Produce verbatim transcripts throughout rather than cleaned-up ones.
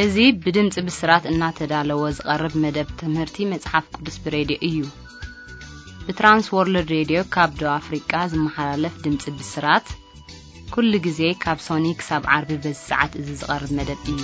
እዙي بدمጽ بسرات እናተዳለወ ዝቀርብ መደብ ትምህርቲ መጽሐፍ ቅዱስ ብሬዲዮ እዩ በትራንስ ወርልድ ሬዲዮ ካብ ዶ አፍሪካ ዝመሓላለፍ ድምጽ ብስራት ኩሉ ጊዜ ካብ ሶኒክ ሳብ ዓርቢ በሰዓት እዚ ዝቀርብ መደብ እዩ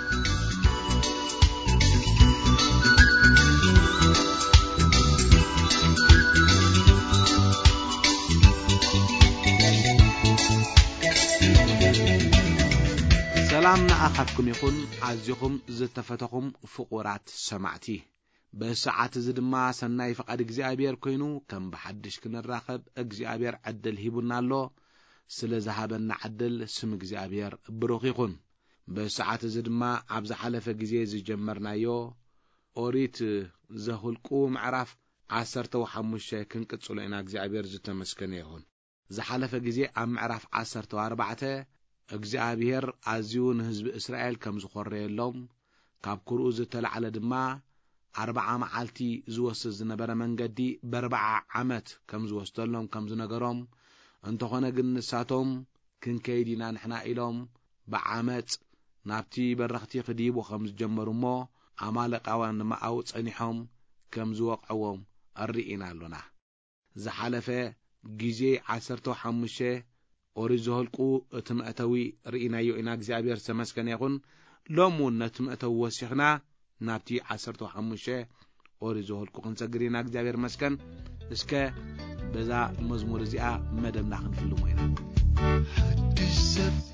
سلام نأخذكم يكون عزيكم زتفتكم فقرات سمعتي بساعات زدما سناي فقد اغزابير كوينو كم بحدش كنراخب اغزابير عدل هيبنا له سلا ذهبنا عدل سم اغزابير بروخ يكون بساعات زدما عبز حلفه غزي زجمرنايو اوريت زهلقو معرف عشرة وخمسة كنقصلو انا اغزابير زتمسكن يكون زحلفه غزي ام معرف عشرة وأربعة እግዚአብሔር አዚውን ህዝብ እስራኤል ከም ዝቆረየሎም ካብ ኩሩ ዝተለዓለ ድማ أربعة መዓልቲ ዝወስድ ዝነበረ መንገዲ በ40 ዓመት ከም ዝወስደሎም ከም ዝነገሮም እንተኾነ ግን ንሳቶም ክንከይዲና ንሕና ኢሎም በዓመጽ ናብቲ በረኽቲ ክዲቡ ከም ዝጀመሩሞ አማለቃውያን ድማ አው ጸኒሖም ከም ዝወቅዕዎም አርኢና አሎና ዝሓለፈ ጊዜ عشرة وخمسة ኦሪት ዘኍልቁ እትመእተዊ ርኢናዮ ኢና እግዚአብሔር ተመስገን ይሁን ሎሙ ነትመእተው ወሲኽና ናብቲ عشرة وخمسة ኦሪት ዘኍልቁ ክንሰግሪና እግዚአብሔር መስገን እስከ በዛ መዝሙር እዚኣ መደብና ክንፍልሞ ኢና حدث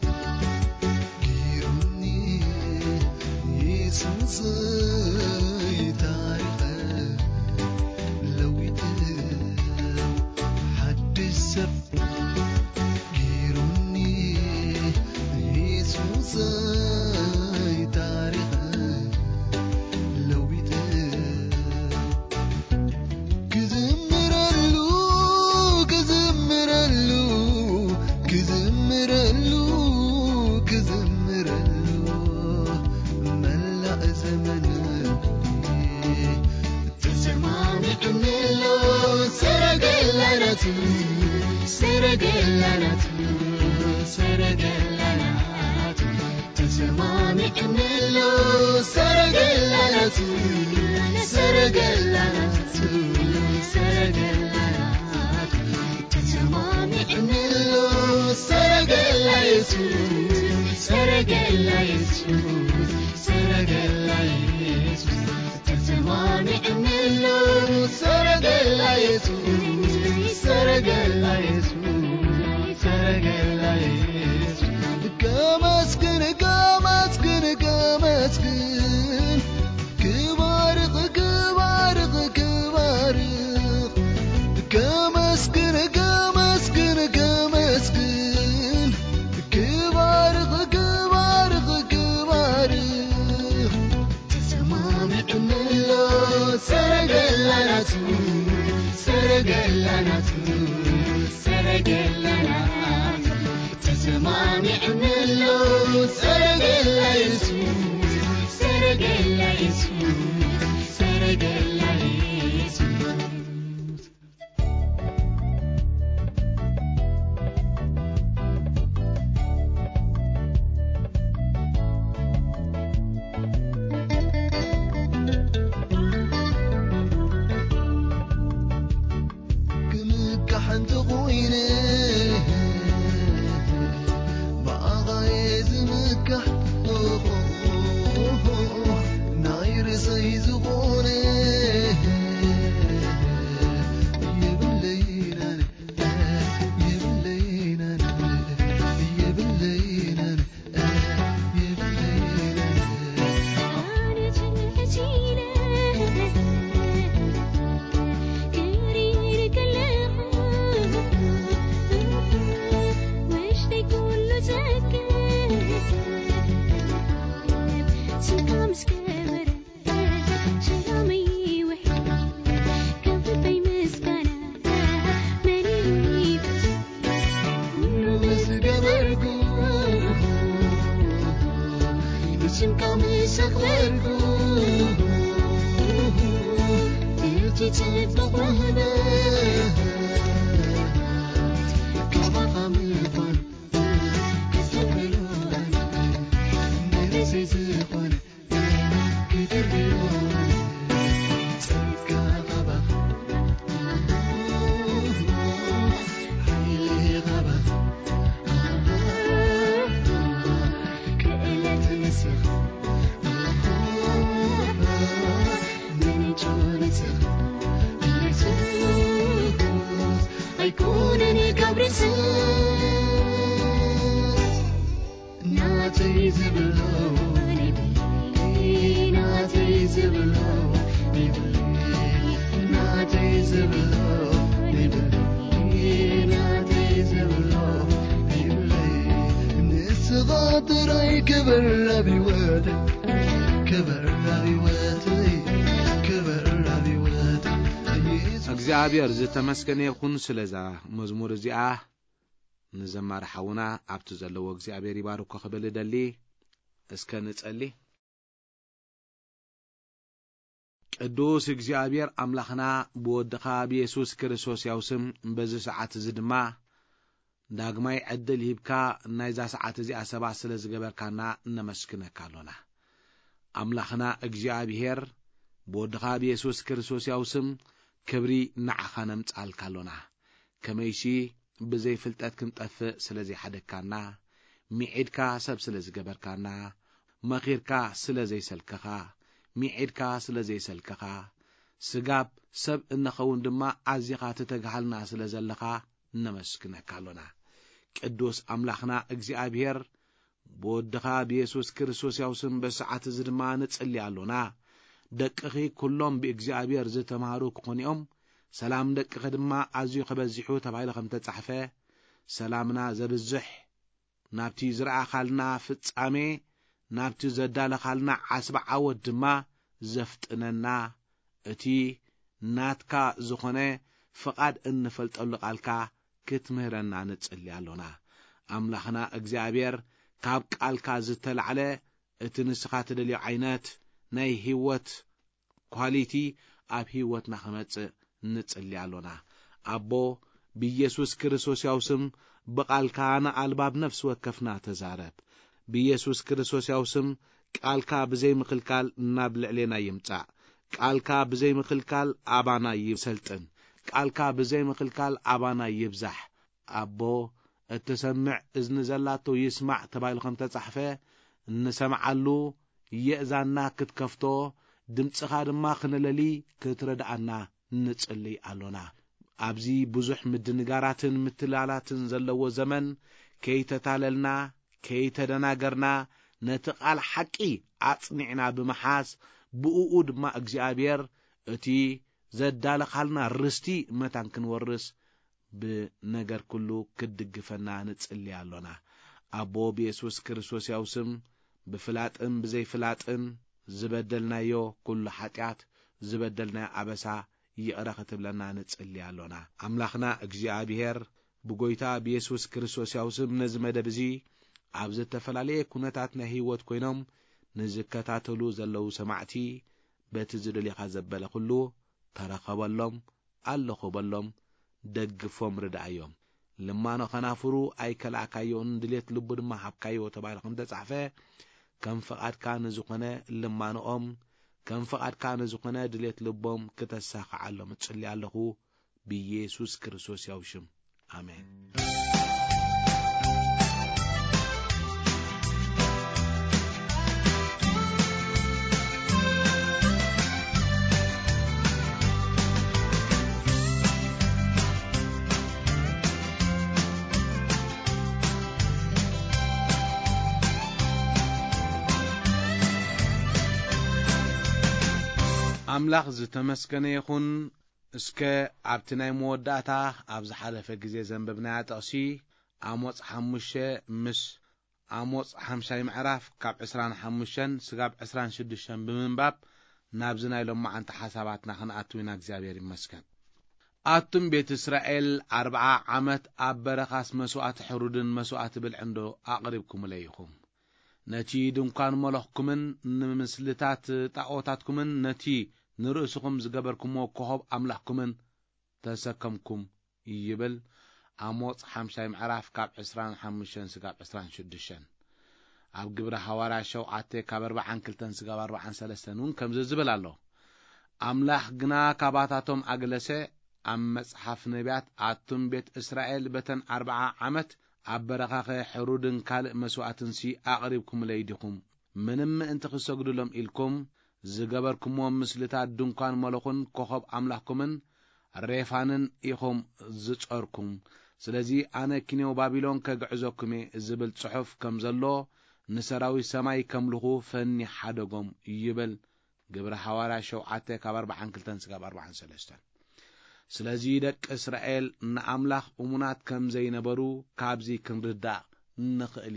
غيرني يسوع تاريخ لويت حدث زي تاريخ لويت كزمرلو كزمرلو كزمرلو كزمرلو ملأ زمن تسمعني كملو سرقلنا سرقلنا سرقلنا تسمعني كملو سرقلنا سرقلنا سرقلنا تسمعني كملو سرقلنا سرقلنا سرقلنا تسمعني كملو سرقلنا سرقلنا سرقلنا كمسكن كمسكن كمسكن كبارق كبارق كبارق كمسكن كمسكن كمسكن كبارق كبارق كبارق تسمعني كملو سرقلنا سرقلنا سرقلنا تسمعني كملو سرقلنا سرقلنا سرقلنا كمك حنت قوينه ناير سيزبونه يبلينا يبلينا يبلينا يبلينا عارف الحزينة كرير كلام وش تقول له زكاة سكام سكبر شرامي وحيد كان في بي مسكنة ماني بس مسكبركو بسم كامي سكبركو تيجي تبقى وهنا كما خامي فان كتبلو تراي كبر بيوتي كبر بيوتي كبر بيوتي እግዚአብሔር ዝተመስገነ ይኹን ስለዛ መዝሙር እዚኣ ንዘማር ሓውና ኣብቲ ዘለዎ እግዚአብሔር ይባርኮ ክብል ደሊ እስከ ንጸሊ ቅዱስ እግዚአብሔር አምላኽና በወድኻ በኢየሱስ ክርስቶስ ያውስም በዚ ሰዓት እዚ ድማ ዳግማይ ዕድል ይብካ ናይዛ ሰዓት እዚኣ ሰባ ስለ ዝገበርካና ነመስክነካ ኣሎና አምላኽና እግዚአብሔር በወድኻ በኢየሱስ ክርስቶስ ያውስም ክብሪ ንዓኻ ነምጻልካ ኣሎና ከመይሲ ብዘይ ፍልጠት ክንጠፍእ ስለዚ ሓደካና ሚዒድካ ሰብ ስለ ዝገበርካና መኺርካ ስለ ዘይሰልከኻ ሚዒድካ ስለ ዘይሰልከኻ ስጋብ ሰብ እንኸውን ድማ ኣዚኻ ትተግሃልና ስለ ዘለኻ ነመስክነካ ኣሎና ቅዱስ አምላኽና እግዚአብሔር በወድኻ በኢየሱስ ክርስቶስ ያውስም በሰዓት እዚ ድማ ንጽልይ ኣሎና ደቅኺ ኩሎም ብእግዚአብሔር ዝተማሃሩ ክኾኒኦም ሰላም ደቅኺ ድማ ኣዝዩ ክበዚሑ ተባሂሉ ከም ተጻሕፈ ሰላምና ዘብዝሕ ናብቲ ዝረኣኻልና ፍጻሜ ናብቲ ዘዳለኻልና ዓስባ ዓወት ድማ ዘፍጥነና እቲ ናትካ ዝኾነ ፍቓድ እንፈልጠሉ ቃልካ ክትምህረና ንጽልይ ኣሎና አምላኽና እግዚአብሔር ካብ ቃልካ ዝተልዓለ እቲ ንስኻ ትደልዮ ዓይነት ናይ ህይወት ኳሊቲ ኣብ ህይወትና ክመጽእ ንጽልይ ኣሎና ኣቦ ብኢየሱስ ክርስቶስ ያውስም በቃልካ ንኣልባብ ነፍስ ወከፍና ተዛረብ ብኢየሱስ ክርስቶስ ያውስም ቃልካ ብዘይ ምክልካል ናብ ልዕሌና ይምጻእ ቃልካ ብዘይ ምክልካል ኣባና ይሰልጥን ቃልካ ብዘይ ምክልካል ኣባና ይብዛሕ ኣቦ እትሰምዕ እዝኒ ዘላቶ ይስማዕ ተባሂሉ ከም ተጻሕፈ እንሰምዓሉ የእዛና ክትከፍቶ ድምጽኻ ድማ ክንለሊ ክትረዳኣና ንጽልይ ኣሎና ኣብዚ ብዙሕ ምድንጋራትን ምትላላትን ዘለዎ ዘመን ከይተታለልና ከይተደናገርና ነቲ ቃል ሓቂ ኣጽኒዕና ብምሓዝ ብኡኡ ድማ እግዚአብሔር እቲ ዘዳለኻልና ርስቲ መታን ክንወርስ ብነገር ኩሉ ክድግፈና ንጽልይ ኣሎና ኣቦ በኢየሱስ ክርስቶስ ያውስም ብፍላጥን ብዘይፍላጥን ዝበደልናዮ ኩሉ ኃጢአት ዝበደልናዮ ኣበሳ ይቕረ ክትብለና ንጽልይ ኣሎና አምላኽና እግዚአብሔር ብጎይታ በኢየሱስ ክርስቶስ ያውስም ነዚ መደብ እዚ ኣብ ዝተፈላለየ ኩነታት ናይ ህይወት ኮይኖም ንዝከታተሉ ዘለው ሰማዕቲ በቲ ዝደልኻ ዘበለ ኩሉ ተረኸበሎም ኣለኹበሎም ደግፎም ርዳእዮም ልማኖ ከናፍሩ ኣይከላእካዮን ድሌት ልቡ ድማ ሃብካዮ ተባሂሉ ከም ተጻሕፈ ከም ፍቓድካ ንዝኾነ ልማኖኦም ከም ፍቓድካ ንዝኾነ ድሌት ልቦም ክተሳኽዓሎም እጽልይ ኣለኹ ብኢየሱስ ክርስቶስ ያውሽም ኣሜን አምላኽ ዝተመስገነ ይኹን እስከ ኣብቲ ናይ መወዳእታ ኣብ ዝሓለፈ ግዜ ዘንበብናያ ጥቕሲ አሞጽ ሓሙሽተ ምስ አሞጽ ሓምሳይ ምዕራፍ ካብ ዕስራን ሓሙሽተን ስጋብ ዕስራን ሽዱሽተን ብምንባብ ናብዚ ናይ ሎማዓንቲ ሓሳባትና ክንኣትው ኢና እግዚአብሔር ይመስገን ኣቱም ቤት እስራኤል ኣርብዓ ዓመት ኣብ በረኻስ መስዋዕት ሕሩድን መስዋዕት ብልዕንዶ ኣቕሪብኩምለ ኢኹም ነቲ ድንኳን መለኽኩምን ንምስልታት ጣዖታትኩምን ነቲ ንርእስኹም ዝገበርኩሞ ኮኸብ ኣምላኽኩምን ተሰከምኩም ይብል አሞጽ ሓምሳይ ምዕራፍ ካብ ዕስራን ሓሙሽተን ስጋብ ዕስራን ሽዱሽተን ኣብ ግብረ ሐዋርያ ሸውዓተ ካብ ኣርባዓን ክልተን ስጋብ ኣርባዓን ሰለስተን እውን ከምዚ ዝብል ኣሎ ኣምላኽ ግና ካባታቶም ኣግለሰ ኣብ መጽሓፍ ነቢያት ኣቱም ቤት እስራኤል በተን ኣርብዓ ዓመት ኣብ በረኻኸ ሕሩድን ካልእ መስዋዕትንሲ ኣቕሪብኩም ለይዲኹም ምንም ምእንቲ ክሰግዱሎም ኢልኩም ዝገበርኩሞ ምስልታት ድንኳን መለኹን ኮኸብ ኣምላኽኩምን ሬፋንን ኢኹም ዝጸርኩም ስለዚ ኣነ ኪኔው ባቢሎን ከግዕዘኩም ዝብል ጽሑፍ ከም ዘሎ ንሰራዊት ሰማይ ከምልኹ ፈኒ ሓደጎም ይብል ግብረ ሐዋርያ ሸውዓተ ካብ ኣርባዓን ክልተን ስጋብ ኣርባዓን ሰለስተን ስለዚ ደቂ እስራኤል ንኣምላኽ እሙናት ከም ዘይነበሩ ካብዚ ክንርዳእ ንኽእል ኢና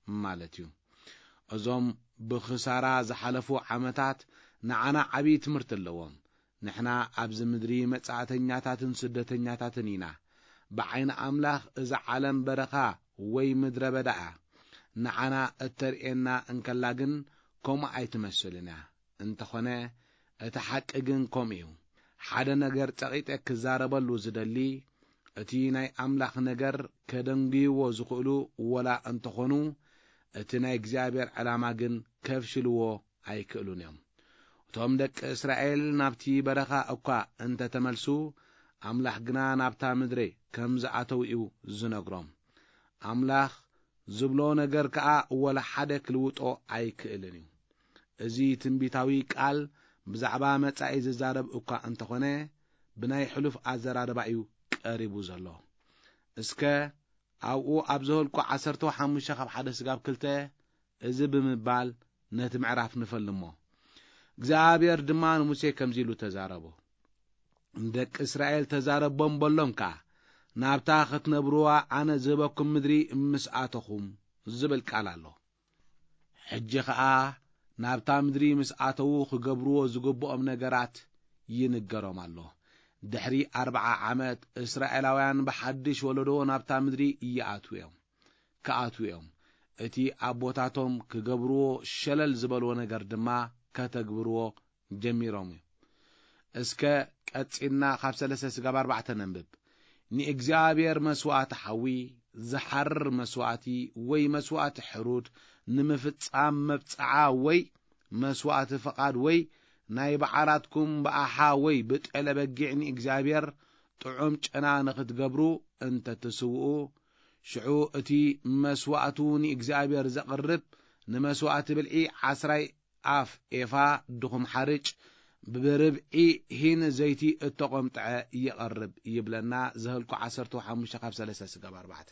ማለት እዩ እዞም ብخسارة ዝሓለፉ ዓመታት ንዓና ዓቢ ትምህርት ኣለዎም ንሕና ኣብዚ ምድሪ መጻእተኛታትን ስደተኛታትን ኢና بعين أملاخ إذا عالم برخا وي مدر بدأ نعنا الترئينا انكلاغن كوم أي تمثلنا انت خنا اتحققن كوميو حدا نجر تقيتك كزاربلو زدلي اتي ناي أملاخ نجر كدنجي وزقلو ولا انت خنو اتي ناي اكزابير علاماغن كفشلو أي كلونيوم توم دك إسرائيل نابتي برخا أوكا انت تملسو أملاخ جنا نابتا مدري كم زعتو إيو زنقرم أملاخ زبلو نجر كأ ولا حدا كلوتو أي كإلنيو إزي تنبيتاوي قال بزعبا متى إذا زارب أوكا أنت خناه بناي حلف أزرار بعيو قريبو زلو إسكا أو أبزهل كو عسرتو حمش خب حدا سقاب كلته إزي بمبال نتمعرف نفلمو እግዚአብሔር ድማን ሙሴ ከምዚሉ ተዛረቦ እንደቅ እስራኤል ተዛረቦም በሎምካ ናብታ ኸትነብሩዋ አነ ዝበኩም ምድሪ ምስአተኹም ዝብል ቃል ኣሎ ሕጂ ኸኣ ናብታ ምድሪ ምስአተው ክገብርዎ ዝግብኦም ነገራት ይንገሮም ኣሎ ድሕሪ አርባዓ ዓመት እስራኤላውያን በሐድሽ ወለዶ ናብታ ምድሪ ይኣቱ እዮም ከኣቱ እዮም እቲ አቦታቶም ክገብርዎ ሸለል ዝበልዎ ነገር ድማ ከተግብርዎ ጀሚሮም እስከ ቀጽና ካብ ሰለስተ ስጋብ አርባዕተ ነንብብ ንእግዚአብሔር መስዋዕት ሓዊ ዝሐርር መስዋዕቲ ወይ መስዋዕት ሕሩድ ንምፍጻም መብጽዓ ወይ መስዋዕት ፈቃድ ወይ ናይ በዓላትኩም በአሓ ወይ ብጠለ በጊዕ ንእግዚአብሔር ጥዑም ጨና ንኽትገብሩ እንተ ትስውኡ ሽዑ እቲ መስዋዕቱ ንእግዚአብሔር ዘቕርብ ንመስዋዕት ብልዒ ዓስራይ አፍ ኤፋ ድኹም ሓርጭ ብብርብዒ ሂን ዘይቲ እተቆምጠዐ ይቐርብ ይብለና ዘህልኩ ዓሰርተ ሓሙሽተ ካብ ሰለስተ ስጋብ አርባዕተ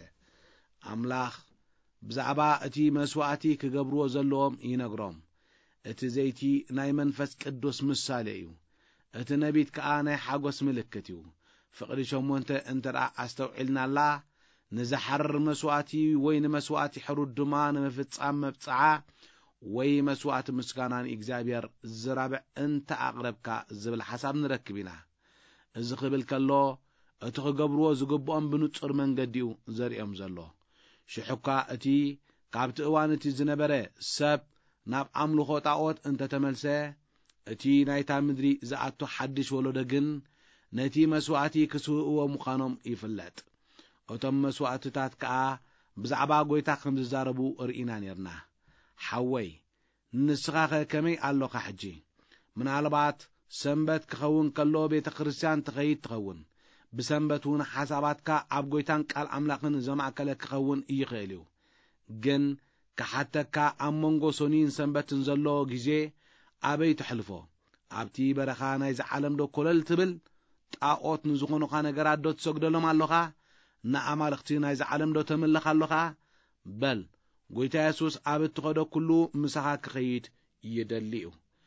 አምላኽ ብዛዕባ እቲ መስዋዕቲ ክገብርዎ ዘለዎም ይነግሮም እቲ ዘይቲ ናይ መንፈስ ቅዱስ ምሳሌ እዩ እቲ ነቢት ከዓ ናይ ሓጎስ ምልክት እዩ ፍቕዲ ሸሞንተ እንተራ አስተውዒልናላ ንዝሐርር መስዋዕቲ ወይ ንመስዋዕቲ ሕሩድ ድማ ንምፍጻም መብጽዓ ወይ መስዋዕት ምስጋናን እግዚአብሔር ዝራብዕ እንተ አቅረብካ ዝብል ሐሳብ ንረክብ ኢና እዚ ክብል ከሎ እቲ ክገብርዎ ዝግብኦም ብንጹር መንገዲው ዘርኦም ዘሎ ሽሑካ እቲ ካብቲ እዋን እቲ ዝነበረ ሰብ ናብ አምልኾ ጣዖት እንተ ተመልሰ እቲ ናይታ ምድሪ ዝኣቱ ሓድሽ ወለዶ ግን ነቲ መስዋዕቲ ክስውእዎ ምዃኖም ይፍለጥ እቶም መስዋዕትታት ከዓ ብዛዕባ ጎይታ ከም ዝዛረቡ ርኢና ነርና حوي نسخة كمي ألوخ حجي من علبات سنبت كخون كلو بيت خريستيان تخيد تخون بسنبتون حساباتك عبقويتان كال أملاقن زمع كلا كخون إيخيليو جن كحتى كا أمونغو سونين سنبت نزلو جيجي أبي تحلفو أبتي برخانا إذا عالم دو كلل تبل تاقوت نزخونو خانا قراد دو تسوكدلو مالوخا نا أمالختين إذا عالم دو تملخ اللوخا بل ጎይታ ኢየሱስ ኣብ እትኸዶ ኩሉ ምሳኻ ክኸይድ ይደልዩ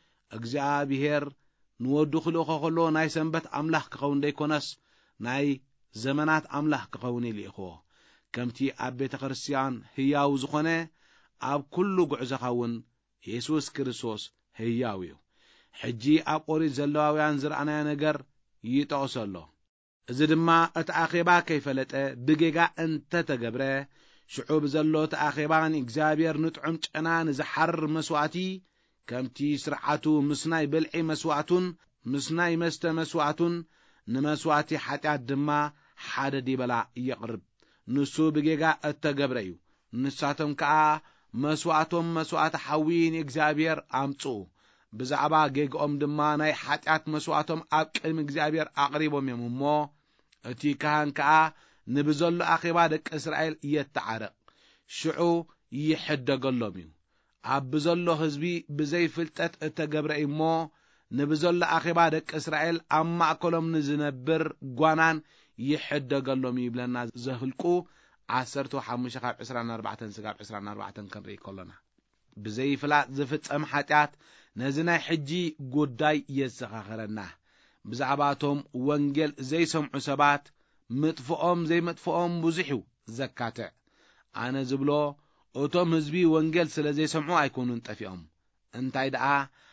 እግዚአብሔር ንወዱ ክልኾ ከሎ ናይ ሰንበት ኣምላኽ ክኸውን ደይኮነስ ናይ ዘመናት ኣምላኽ ክኸውን ኢልኢኽዎ ከምቲ ኣብ ቤተ ክርስቲያን ህያው ዝኾነ ኣብ ኩሉ ጉዕዞኻውን ኢየሱስ ክርስቶስ ህያው እዩ ሕጂ ኣብ ኦሪት ዘለዋውያን ዝረኣናዮ ነገር ይጠቕሰሎ እዚ ድማ እቲ ኣኼባ ከይፈለጠ ብጌጋ እንተ ተገብረ شعوب زلوت أخيبان إجزابير نطعم جنان زحر مسواتي كمتي سرعتو مسناي بلعي مسواتون مسناي مست مسواتون نمسواتي حتى الدما حدا دي بلا يقرب نسو بجيجا التجبريو نساتهم كا مسواتهم مسوات حوين إجزابير أمتو بزعبا جيج أم دما ناي حتى مسواتهم أكل إجزابير أقربهم يممو أتي كان كا نبزل أخيبا دك إسرائيل يتعرق شعو يحدقلهم يو عبزلو حزبي بزي فلتت اتقبرئي مو نبزل أخيبا دك إسرائيل أما أكلهم نزنبر قوانان يحدقلهم يبلنا زهلكو عسرتو حموش خاب عسران أربعتن سقاب عسران أربعتن كان ري كلنا بزي فلات زفت أمحاتات نزنا حجي قداي يسخخرنا بزعباتهم وانجل زي سمع سبات مطفئهم زي مطفئهم بزحو زكاتع أنا زبلو እቶም ህዝቢ ወንጌል ስለ ዘይሰምዑ ኣይኮኑን ጠፊኦም እንታይ ደኣ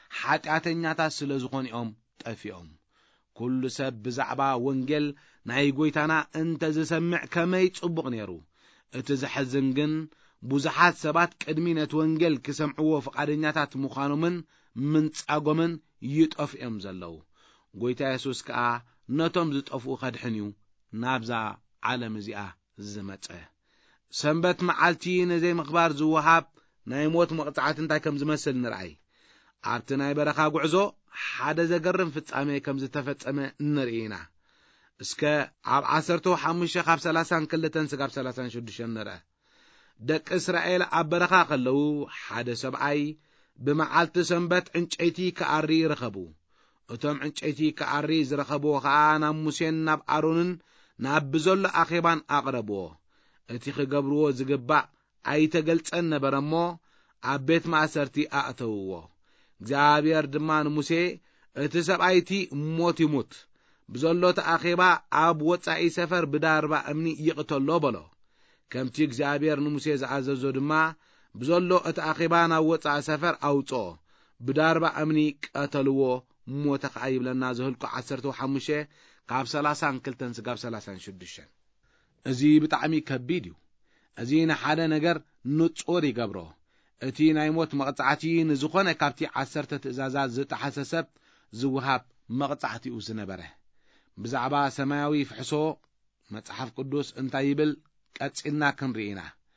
ሓጢአተኛታት ስለ ዝኾኑኦም ጠፊኦም ኩሉ ሰብ ብዛዕባ ወንጌል ናይ ጎይታና እንተ ዝሰምዕ ከመይ ጽቡቕ ነይሩ እቲ ዝሕዝን ግን ብዙሓት ሰባት ቅድሚ ነቲ ወንጌል ክሰምዕዎ ፈቃደኛታት ምዃኖምን ምንጻጎምን ይጠፍኦም ዘለዉ ጎይታ ኢየሱስ ከዓ ነቶም ዝጠፍኡ ከድሕን እዩ ናብዛ ዓለም እዚኣ ዝመጸ ሰንበት መዓልቲ ነዘይ ምኽባር ዝወሃብ ናይ ሞት መቕጻዕቲ እንታይ ከም ዝመስል ንርአይ ኣብቲ ናይ በረኻ ጉዕዞ ሓደ ዘገርም ፍጻሜ ከም ዝተፈጸመ ንርኢና እስከ ኣብ ዓሰርተ ሓሙሽተ ካብ ሰላሳን ክልተን ስጋብ ሰላሳን ሽዱሽተ ንርአ ደቂ እስራኤል ኣብ በረኻ ከለዉ ሓደ ሰብኣይ ብመዓልቲ ሰንበት ዕንጨይቲ ከኣሪ ረኸቡ እቶም ዕንጨይቲ ከኣሪ ዝረኸብዎ ከዓ ናብ ሙሴን ናብ ኣሮንን ናብ ብዘሎ ኣኼባን ኣቕረብዎ እቲ ክገብርዎ ዝግባእ ኣይተገልጸን ነበረ እሞ ኣብ ቤት ማእሰርቲ ኣእተውዎ እግዚአብሔር ድማ ንሙሴ እቲ ሰብኣይቲ ሞት ይሙት ብዘሎ ተኣኼባ ኣብ ወጻኢ ሰፈር ብዳርባ እምኒ ይቕተሎ በሎ ከምቲ እግዚአብሔር ንሙሴ ዝኣዘዞ ድማ ብዘሎ እቲ ኣኼባ ናብ ወጻኢ ሰፈር ኣውጽኦ ብዳርባ እምኒ ቀተልዎ ሞተ ከዓ ይብለና ዘህልቆ ዓሰርተ ሓሙሽተ ካብ ሰላሳን ክልተን ስጋብ ሰላሳን ሽዱሽተ እዚ ብጣዕሚ ከቢድ እዩ እዚ ንሓደ ነገር ንጹር ይገብሮ እቲ ናይ ሞት መቕጻዕቲ ንዝኾነ ካብቲ ዓሰርተ ትእዛዛት ዝጠሓሰ ሰብ ዝውሃብ መቕጻዕቲ እዩ ዝነበረ ብዛዕባ ሰማያዊ ፍሕሶ መጽሓፍ ቅዱስ እንታይ ይብል ቀጺልና ክንርኢና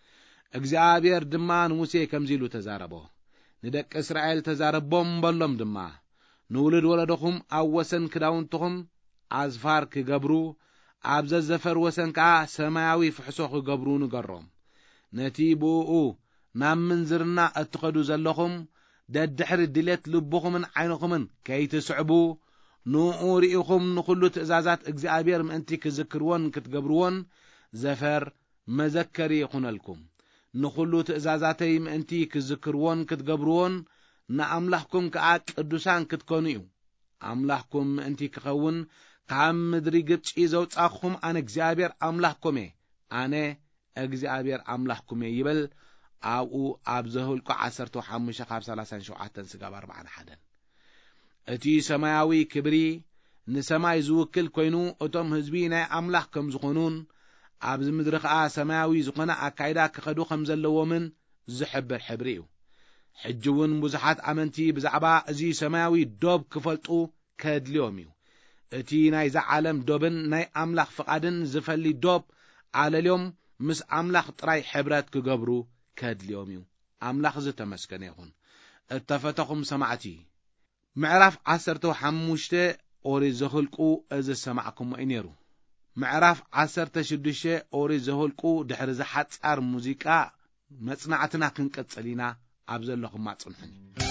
እግዚአብሔር ድማ ንሙሴ ከምዚ ኢሉ ተዛረቦ ንደቂ እስራኤል ተዛረቦም በሎም ድማ ንውልድ ወለደኹም ኣብ ወሰን ክዳውንትኹም ኣዝፋር ክገብሩ ኣብ ዘዘፈር ወሰን ከዓ ሰማያዊ ፍሕሶ ክገብሩ ንገሮም ነቲ ብኡ ናብ ምንዝርና እትኸዱ ዘለኹም ደድሕሪ ድሌት ልብኹምን ዓይንኹምን ከይትስዕቡ ንኡ ርኢኹም ንኹሉ ትእዛዛት እግዚአብሔር ምእንቲ ክዝክርዎን ክትገብርዎን ዘፈር መዘከሪ ይኹነልኩም ንኹሉ ትእዛዛተይ ምእንቲ ክዝክርዎን ክትገብርዎን ንኣምላኽኩም ከዓ ቅዱሳን ክትኮኑ እዩ ኣምላኽኩም ምእንቲ ክኸውን ካብ ምድሪ ግብፂ ዘውጻኹም ኣነ እግዚአብሔር ኣምላኽኩም እየ ኣነ እግዚአብሔር ኣምላኽኩም እየ ይብል ኣብኡ ኣብ ዘህልቆ ዓሰርተ ሓሙሽተ ካብ ሰላሳን ሸውዓተን ስጋብ ኣርባዓን ሓደን እቲ ሰማያዊ ክብሪ ንሰማይ ዝውክል ኮይኑ እቶም ህዝቢ ናይ ኣምላኽ ከም ዝኾኑን ኣብዚ ምድሪ ከዓ ሰማያዊ ዝኾነ ኣካይዳ ክኸዱ ከም ዘለዎምን ዝሕብር ሕብሪ እዩ ሕጂ እውን ብዙሓት ኣመንቲ ብዛዕባ እዚ ሰማያዊ ዶብ ክፈልጡ ከድልዮም እዩ እቲ ናይ ዝዓለም ዶብን ናይ ኣምላኽ ፍቓድን ዝፈሊ ዶብ ዓለልዮም ምስ ኣምላኽ ጥራይ ሕብረት ክገብሩ ከድልዮም እዩ ኣምላኽ ዝተመስገነ ይኹን እተፈተኹም ሰማዕቲ ምዕራፍ ዓሰርተ ሓሙሽተ ኦሪት ዘህልቁ እዚ ሰማዕኩም እዩ ነይሩ ምዕራፍ ዓሰርተ ሽዱሽተ ኦሪት ዘህልቁ ድሕሪ ዝሓጻር ሙዚቃ መጽናዕትና ክንቀጽል ኢና ኣብ ዘለኹም ኣጽንሑኒ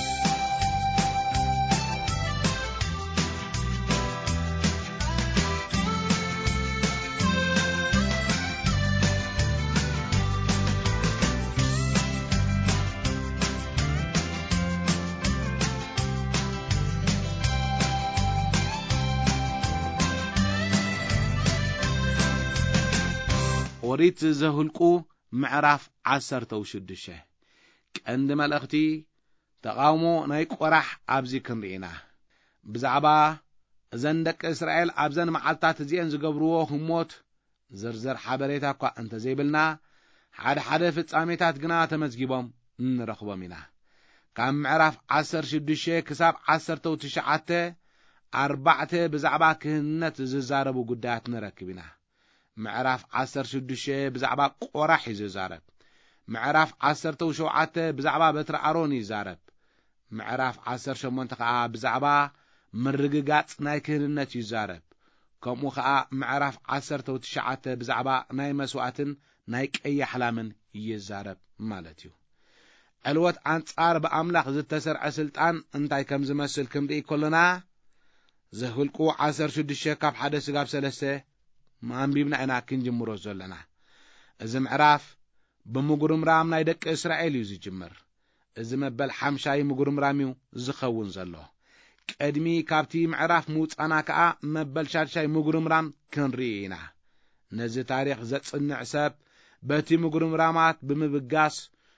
ኦሪት ዘህልቁ ምዕራፍ ዓሰርተ ሽዱሽተ ቀንዲ መልእኽቲ ተቃውሞ ናይ ቆራሕ ኣብዚ ክንርኢና ብዛዕባ እዘን ደቂ እስራኤል ኣብዘን መዓልታት እዚአን ዝገብርዎ ህሞት ዝርዝር ሓበሬታ እኳ እንተዘይብልና ሓደ ሓደ ፍጻሜታት ግና ተመዝጊቦም እንረኽቦም ኢና ካብ ምዕራፍ ዓሰርተ ሽዱሽተ ክሳብ ዓሰርተ ትሽዓተ ኣርባዕተ ብዛዕባ ክህንነት ዝዛረቡ ጉዳያት ንረክብ ኢና ምዕራፍ ዓሰርተ ሽዱሽተ ብዛዕባ ቆራሕ ይዛረብ ምዕራፍ ዓሰርተ ሸውዓተ ብዛዕባ በትሪ ኣሮን ይዛረብ ምዕራፍ ዓሰርተ ሸሞንተ ከዓ ብዛዕባ ምርግጋጽ ናይ ክህንነት ይዛረብ ከምኡ ከዓ ምዕራፍ ዓሰርተ ትሽዓተ ብዛዕባ ናይ መስዋዕትን ናይ ቀያሕ ላምን ይዛረብ ማለት እዩ ዕልወት አንጻር በአምላኽ ዝተሰርዐ ስልጣን እንታይ ከም ዝመስል ክንርኢ ከለና ዘህልቁ ዓሰርተ ሽዱሽተ ካብ ሓደ ስጋብ ሰለስተ ማንቢብና ኢና ክንጅምሮ ዘለና እዚ ምዕራፍ ብምጉርምራም ናይ ደቂ እስራኤል እዩ ዝጅምር እዚ መበል ሓምሻይ ምጉርምራም እዩ ዝኸውን ዘሎ ቀድሚ ካብቲ ምዕራፍ ምውፃና ከዓ መበል ሻድሻይ ምጉርምራም ክንርኢ ኢና ነዚ ታሪኽ ዘጽንዕ ሰብ በቲ ምጉርምራማት ብምብጋስ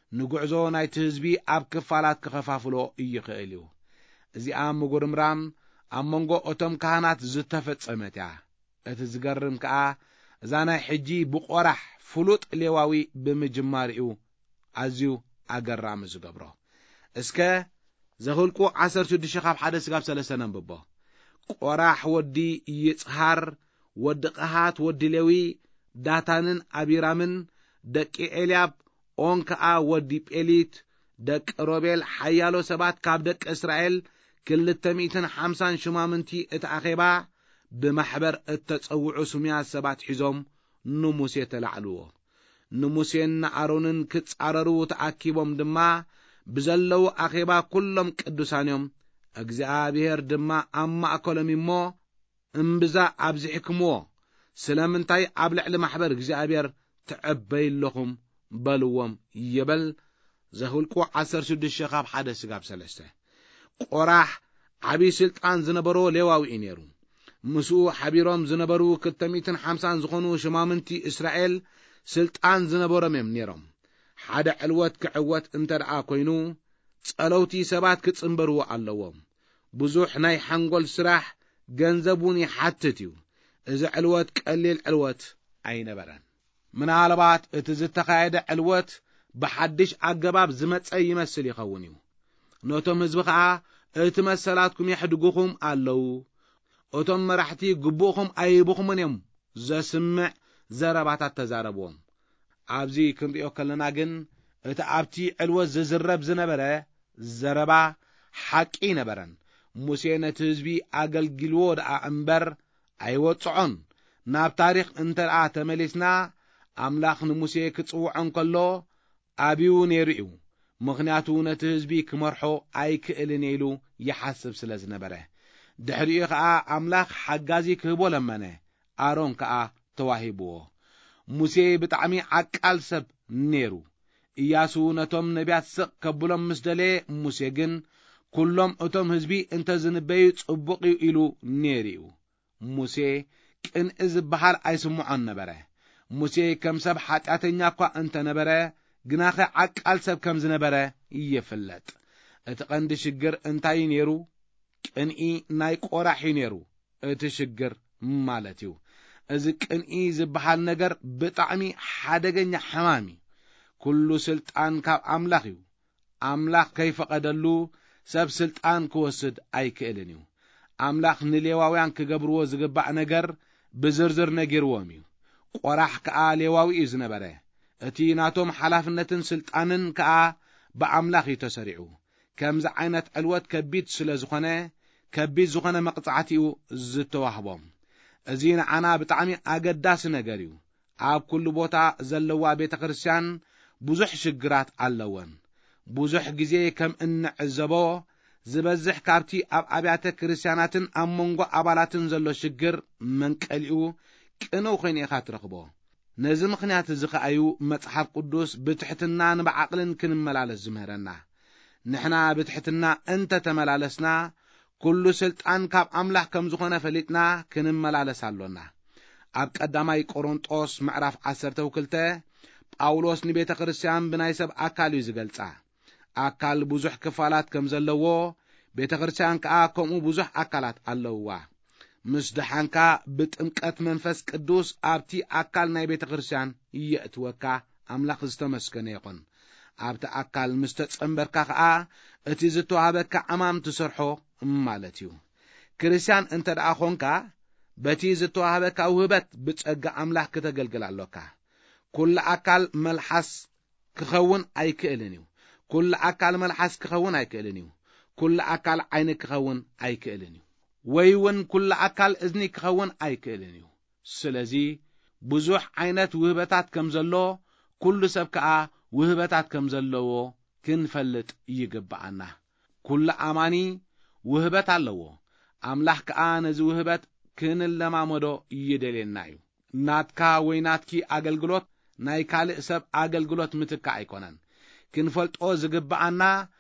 ንጉዕዞ ናይቲ ህዝቢ ኣብ ክፋላት ክኸፋፍሎ ይኽእል እዩ። እዚኣ ምጉርምራም ኣብ መንጎ እቶም ካህናት ዝተፈጸመት እያ። እቲ ዝገርም ከዓ እዛ ናይ ሕጂ ብቆራሕ ፍሉጥ ሌዋዊ ብምጅማርኡ ኣዝዩ ኣገራሚ ዝገብሮ። እስከ ዘኽልቁ ዓሰርተ ሽዱሽተ ካብ ሓደ ስጋብ ሰለስተ ነንብቦ። ቆራሕ ወዲ ይጽሃር፣ ወዲ ቀሃት፣ ወዲ ሌዊ፣ ዳታንን አቢራምን፣ ደቂ ኤልያብ፣ ኦን ከዓ ወዲ ጴሊት፣ ደቂ ሮቤል፣ ሓያሎ ሰባት ካብ ደቂ እስራኤል ክልተ ሚእትን ሓምሳን ሽማምንቲ እቲ ኣኼባ ብማሕበር እተጸውዑ ስሙያት ሰባት ሒዞም ንሙሴ ተላዕልዎ። ንሙሴን ንኣሮንን ክጻረሩ ተኣኪቦም ድማ ብዘለው ኣኼባ ኩሎም ቅዱሳን እዮም። እግዚአብሔር ድማ ኣብ ማእከሎም እሞ እምብዛ ኣብዚሕክምዎ ስለምንታይ ኣብ ልዕሊ ማሕበር እግዚአብሔር ትዕበይለኹም በልዎም ይበል። ዘኽልቁ ዓሰርተ ሽዱሽተ ካብ ሓደ ስጋብ ሰለስተ። ቆራሕ ዓብይ ስልጣን ዝነበሮ ሌዋዊ ነይሩ። ምስኡ ሓቢሮም ዝነበሩ ክልተ ሚእትን ሓምሳን ዝኾኑ ሽማምንቲ እስራኤል ስልጣን ዝነበሮም እዮም ነይሮም። ሓደ ዕልወት ክዕወት እንተደኣ ኮይኑ ጸለውቲ ሰባት ክጽምበርዎ ኣለዎም። ብዙሕ ናይ ሓንጎል ስራሕ ገንዘቡን ይሓትት እዩ። እዚ ዕልወት ቀሊል ዕልወት ኣይነበረን። ምናልባት እቲ ዝተኻየደ ዕልወት ብሓድሽ ኣገባብ ዝመጸ ይመስል ይኸውን እዩ። ነቶም ህዝቢ ከዓ እቲ መሰላትኩም የሕድጉኹም ኣለዉ፣ እቶም መራሕቲ ግቡእኹም ኣይብኹምን እዮም ዘስምዕ ዘረባታት ተዛረብዎም። ኣብዚ ክንሪኦ ከለና ግን እቲ ኣብቲ ዕልወት ዝዝረብ ዝነበረ ዘረባ ሓቂ ነበረን። ሙሴ ነቲ ህዝቢ ኣገልግልዎ ደኣ እምበር ኣይወጽዖን። ናብ ታሪኽ እንተደኣ ተመሊስና ኣምላኽ ንሙሴ ክጽውዖን ከሎ ኣብዩ ነይሩ እዩ። ምኽንያቱ ነቲ ህዝቢ ክመርሖ ኣይክእልን ኢሉ ይሓስብ ስለ ዝነበረ። ድሕሪኡ ከዓ ኣምላኽ ሓጋዚ ክህቦ ለመነ። ኣሮን ከዓ ተዋሂብዎ። ሙሴ ብጣዕሚ ዓቃል ሰብ ነይሩ። ኢያሱ ነቶም ነቢያት ስቕ ከብሎም ምስ ደለየ፣ ሙሴ ግን ኩሎም እቶም ህዝቢ እንተ ዝንበዩ ጽቡቕ እዩ ኢሉ ነይሩ እዩ። ሙሴ ቅንኢ ዝበሃል ኣይስምዖን ነበረ። ሙሴ ከም ሰብ ኃጢአተኛ እኳ እንተ ነበረ ግናኸ ዓቃል ሰብ ከም ዝነበረ ይፍለጥ። እቲ ቀንዲ ሽግር እንታይ ነይሩ? ቅንኢ ናይ ቆራሒ ነይሩ እቲ ሽግር ማለት እዩ። እዚ ቅንኢ ዝበሃል ነገር ብጣዕሚ ሓደገኛ ሕማሚ። ኩሉ ስልጣን ካብ ኣምላኽ እዩ። ኣምላኽ ከይፈቐደሉ ሰብ ስልጣን ክወስድ ኣይክእልን እዩ። ኣምላኽ ንሌዋውያን ክገብርዎ ዝግባእ ነገር ብዝርዝር ነጊርዎም እዩ። ቆራሕ ከዓ ሌዋዊ እዩ ዝነበረ። እቲ ናቶም ሓላፍነትን ስልጣንን ከዓ ብኣምላኽ እዩ ተሰሪዑ። ከምዚ ዓይነት ዕልወት ከቢድ ስለ ዝኾነ ከቢድ ዝኾነ መቕጻዕቲ እዩ ዝተዋህቦም። እዚ ንዓና ብጣዕሚ ኣገዳሲ ነገር እዩ። ኣብ ኩሉ ቦታ ዘለዋ ቤተ ክርስቲያን ብዙሕ ሽግራት ኣለወን። ብዙሕ ግዜ ከም እንዕዘቦ ዝበዝሕ ካብቲ ኣብ ኣብያተ ክርስቲያናትን ኣብ መንጎ ኣባላትን ዘሎ ሽግር መንቀሊኡ ቅንው ኮይኑ ኢኻ ትረኽቦ። ነዚ ምኽንያት እዚ ኸኣዩ መጽሓፍ ቅዱስ ብትሕትናን ብዓቕልን ክንመላለስ ዝምህረና። ንሕና ብትሕትና እንተ ተመላለስና ኩሉ ስልጣን ካብ ኣምላኽ ከም ዝኾነ ፈሊጥና ክንመላለስ ኣሎና። ኣብ ቀዳማይ ቆሮንጦስ ምዕራፍ ዓሰርተ ክልተ ጳውሎስ ንቤተ ክርስቲያን ብናይ ሰብ ኣካል እዩ ዝገልጻ። ኣካል ብዙሕ ክፋላት ከም ዘለዎ ቤተ ክርስቲያን ከዓ ከምኡ ብዙሕ ኣካላት ኣለውዋ። ምስ ድሓንካ ብጥምቀት መንፈስ ቅዱስ ኣብቲ ኣካል ናይ ቤተ ክርስቲያን ይእትወካ። ኣምላኽ ዝተመስገነ ይኹን። ኣብቲ ኣካል ምስ ተጸምበርካ ከዓ እቲ ዝተዋሃበካ ዓማም ትሰርሖ ማለት እዩ። ክርስቲያን እንተ ደኣ ኾንካ በቲ ዝተዋሃበካ ውህበት ብጸጋ ኣምላኽ ክተገልግል ኣለካ። ኩሉ ኣካል መልሓስ ክኸውን ኣይክእልን እዩ። ኩሉ ኣካል መልሓስ ክኸውን ኣይክእልን እዩ። ኩሉ ኣካል ዓይኒ ክኸውን ኣይክእልን እዩ። ወይ እውን ኩሉ ኣካል እዝኒ ክኸውን ኣይክእልን እዩ። ስለዚ ብዙሕ ዓይነት ውህበታት ከም ዘሎ ኩሉ ሰብ ከዓ ውህበታት ከም ዘለዎ ክንፈልጥ ይግባአና። ኩሉ ኣማኒ ውህበት ኣለዎ። ኣምላኽ ከዓ ነዚ ውህበት ክንለማመዶ ይደልየና እዩ። ናትካ ወይ ናትኪ ኣገልግሎት ናይ ካልእ ሰብ ኣገልግሎት ምትካ ኣይኮነን። ክንፈልጦ ዝግባአና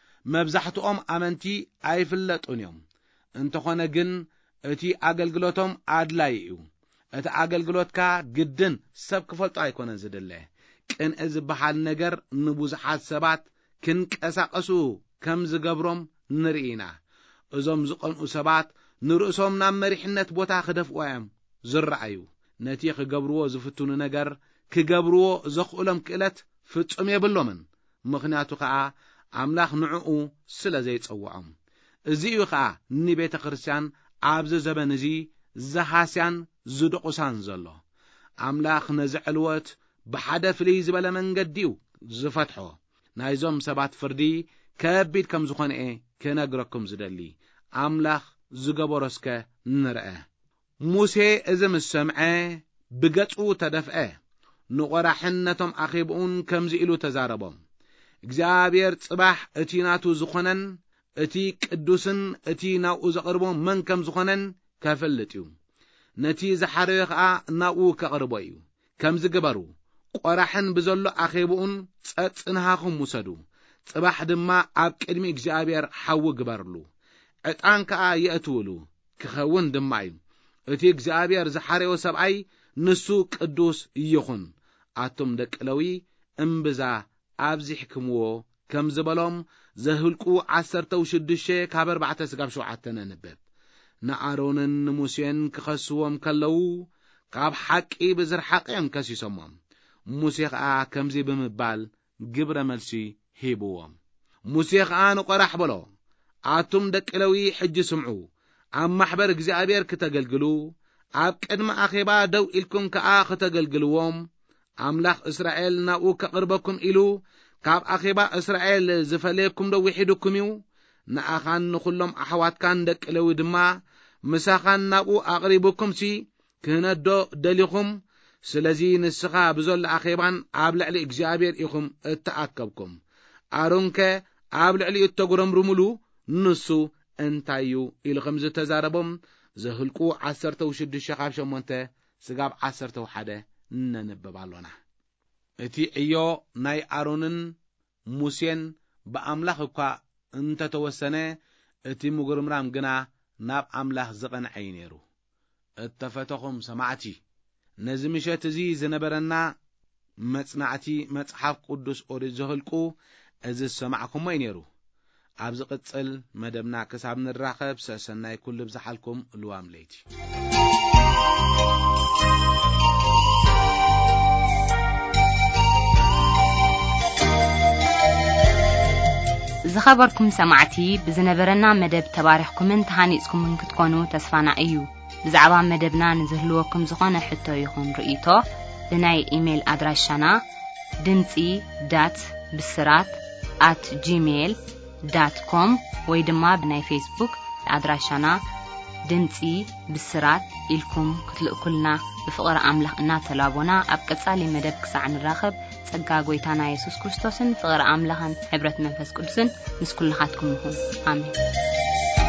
መብዛሕትኦም ኣመንቲ ኣይፍለጡን እዮም። እንተኾነ ግን እቲ ኣገልግሎቶም ኣድላይ እዩ። እቲ ኣገልግሎትካ ግድን ሰብ ክፈልጦ ኣይኮነን ዝድለ። ቅን ዝብሃል ነገር ንብዙሓት ሰባት ክንቀሳቀሱ ከም ዝገብሮም ንርኢና እዞም ዝቐንኡ ሰባት ንርእሶም ናብ መሪሕነት ቦታ ክደፍኡ እዮም ዝረኣዩ ነቲ ክገብርዎ ዝፍትኑ ነገር ክገብርዎ ዘኽእሎም ክእለት ፍጹም የብሎምን ምኽንያቱ ከዓ ኣምላኽ ንዕኡ ስለ ዘይጸውዖም እዚኡ ከዓ ንቤተ ክርስቲያን ኣብዚ ዘበን እዚ ዘሃስያን ዝድቑሳን ዘሎ ኣምላኽ ነዚ ዕልወት ብሓደ ፍልይ ዝበለ መንገዲው ዝፈትሖ ናይዞም ሰባት ፍርዲ ከቢድ ከም ዝኾነ ክነግረኩም ዝደሊ ኣምላኽ ዝገበሮስከ ንርአ ሙሴ እዚ ምስ ሰምዐ ብገጹ ተደፍአ ንቆራሕን ነቶም ኣኺብኡን ከምዚ ኢሉ ተዛረቦም እግዚአብሔር ጽባሕ እቲ ናቱ ዝኾነን እቲ ቅዱስን እቲ ናብኡ ዘቕርቦ መን ከም ዝኾነን ከፈልጥ እዩ ነቲ ዝሓረየ ከዓ ናብኡ ከቕርቦ እዩ ከም ዝግበሩ ቆራሕን ብዘሎ ኣኺብኡን ጸጽንሃኹም ውሰዱ ጽባሕ ድማ ኣብ ቅድሚ እግዚአብሔር ሓዊ ግበርሉ ዕጣን ከዓ የእትውሉ ክኸውን ድማ እዩ እቲ እግዚአብሔር ዝሓረዮ ሰብኣይ ንሱ ቅዱስ ይኹን ኣቶም ደቂ ሌዊ እምብዛ ኣብዚሕክምዎ ከም ዝበሎም ዘህልቁ ዓሰርተ ሽዱሽተ ካብ ኣርባዕተ ስጋብ ሸውዓተ ነንብብ ንኣሮንን ሙሴን ክኸስዎም ከለዉ ካብ ሓቂ ብዝርሓቅዮም ከሲሶሞም ሙሴ ከዓ ከምዚ ብምባል ግብረ መልሲ ሂብዎም ሙሴ ከዓ ንቆራሕ በሎ ኣቶም ደቂ ሌዊ ሕጂ ስምዑ ኣብ ማሕበር እግዚአብሔር ክተገልግሉ ኣብ ቅድሚ ኣኼባ ደው ኢልኩም ከዓ ክተገልግልዎም ኣምላኽ እስራኤል ናብኡ ከቕርበኩም ኢሉ ካብ ኣኼባ እስራኤል ዝፈለየኩም ዶ ውሒድኩም እዩ ንኣኻን ንኹሎም ኣሕዋትካን ደቂ ሌዊ ድማ ምሳኻን ናብኡ ኣቕሪብኩም ሲ ክህነዶ ደሊኹም ስለዚ ንስኻ ብዘሎ ኣኼባን ኣብ ልዕሊ እግዚአብሔር ኢኹም እተኣከብኩም ኣሮንከ ኣብ ልዕሊ እተጉረምርሙሉ ንሱ እንታዩ ኢሉ ከም ዝተዛረቦም ዘህልቁ ዓሰርተ ሽዱሽተ ካብ ሸሞንተ ስጋብ ዓሰርተ ሓደ ነንብባሎና እቲ ዕዮ ናይ ኣሮንን ሙሴን ብኣምላኽ እኳ እንተተወሰነ እቲ ምጉርምራም ግና ናብ ኣምላኽ ዝቐንዐይ ነይሩ እተፈተኹም ሰማዕቲ ነዚ ምሸት እዚ ዝነበረና መጽናዕቲ መጽሓፍ ቅዱስ ኦሪት ዘህልቁ እዚ ሰማዕኩሞ ነይሩ ኣብ ዝቕጽል መደብና ክሳብ ንራኸብ ሰሰናይ ኩሉ ብዝሓልኩም ልዋም ለይቲ ዝኸበርኩም ሰማዕቲ ብዝነበረና መደብ ተባሪኽኩምን ተሃኒጽኩምን ክትኮኑ ተስፋና እዩ ብዛዕባ መደብና ንዝህልወኩም ዝኾነ ሕቶ ይኹን ርእይቶ ብናይ ኢሜል ኣድራሻና ድምፂ ዳት ብስራት at gmail dot com ወይ ድማ ብናይ ፌስቡክ ኣድራሻና ድምፂ ብስራት ኢልኩም ክትልእኩልና ብፍቕሪ ኣምላኽ እናተላቦና ኣብ ቀጻሊ መደብ ክሳዕ ንራኸብ ጸጋ ጎይታና ኢየሱስ ክርስቶስን ፍቕሪ ኣምላኽን ሕብረት መንፈስ ቅዱስን ምስ ኩልኻትኩም ይኹን ኣሜን